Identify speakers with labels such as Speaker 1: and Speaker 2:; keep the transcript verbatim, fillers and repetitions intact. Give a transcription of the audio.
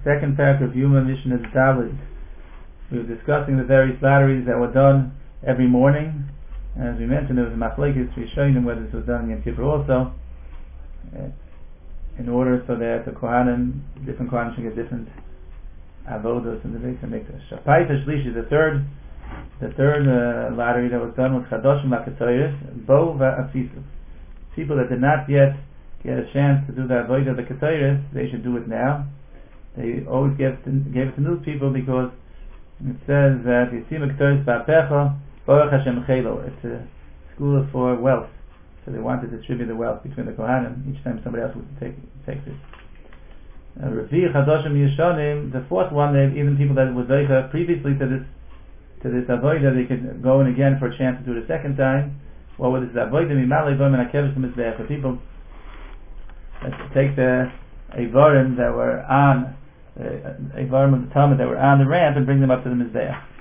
Speaker 1: second parak of Yuma Mishnah Dalit. We were discussing the various lotteries that were done every morning. As we mentioned, there was a machlekes rishonim whether this was done in Yom Kippur also, uh, in order so that the Kohanim, different Kohanim should get different avodos in the Beis HaMikdash. Shapaita Shlishi, the third, the third uh, lottery that was done was Chadoshim LaKetoros, Bo VaAfisu. People that did not yet get a chance to do the avodah of the Ketoros, they should do it now. They always gave it to, gave it to new people because it says that Yisim Ketoros Ba'apecha Baruch Hashem Chelo. It's a school for wealth, so they want to distribute the wealth between the Kohanim each time somebody else would take takes it. Revi Chadoshim Yeshonim, the fourth one, they, even people that were zeicha previously to this to this avodah, they could go in again for a chance to do it a second time. What was this avodah? Mimalei V'Omen HaKeves Mizbeach. The people that take the Eivarim that were on uh, Eivarim of the Talmud that were on the ramp and bring them up to the Mizbeach.